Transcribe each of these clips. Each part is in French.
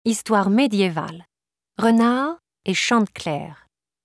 Histoire médiévale. Renard et Chanteclair.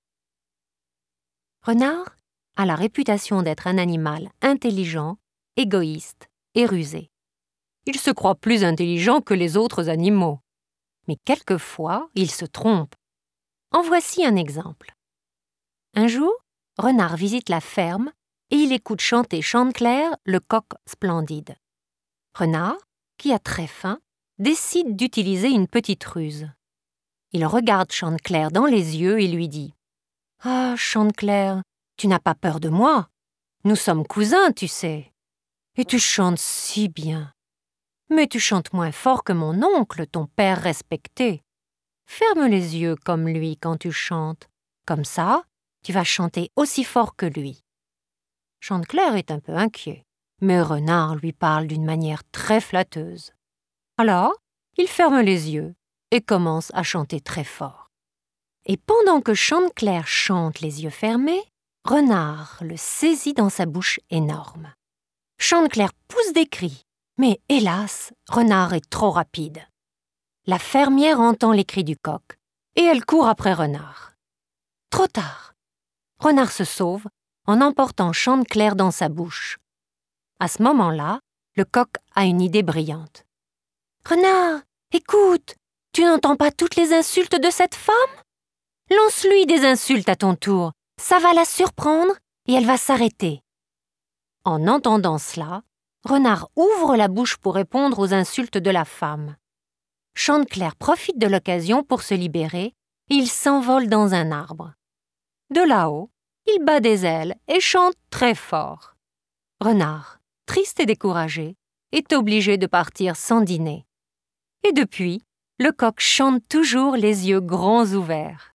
Renard a la réputation d'être un animal intelligent, égoïste et rusé. Il se croit plus intelligent que les autres animaux. Mais quelquefois, il se trompe. En voici un exemple. Un jour, Renard visite la ferme et il écoute chanter Chanteclair, le coq splendide. Renard, qui a très faim, décide d'utiliser une petite ruse. Il regarde Chanteclair dans les yeux et lui dit « Ah, Chanteclair, tu n'as pas peur de moi. Nous sommes cousins, tu sais. Et tu chantes si bien. Mais tu chantes moins fort que mon oncle, ton père respecté. Ferme les yeux comme lui quand tu chantes. Comme ça, tu vas chanter aussi fort que lui. » Chanteclair est un peu inquiet, mais Renard lui parle d'une manière très flatteuse. Alors, il ferme les yeux et commence à chanter très fort. Et pendant que Chanteclair chante les yeux fermés, Renard le saisit dans sa bouche énorme. Chanteclair pousse des cris, mais hélas, Renard est trop rapide. La fermière entend les cris du coq et elle court après Renard. Trop tard. Renard se sauve en emportant Chanteclair dans sa bouche. À ce moment-là, le coq a une idée brillante. « Renard, écoute, tu n'entends pas toutes les insultes de cette femme ? Lance-lui des insultes à ton tour, ça va la surprendre et elle va s'arrêter. » En entendant cela, Renard ouvre la bouche pour répondre aux insultes de la femme. Chanteclair profite de l'occasion pour se libérer et il s'envole dans un arbre. De là-haut, il bat des ailes et chante très fort. Renard, triste et découragé, est obligé de partir sans dîner. Et depuis, le coq chante toujours les yeux grands ouverts.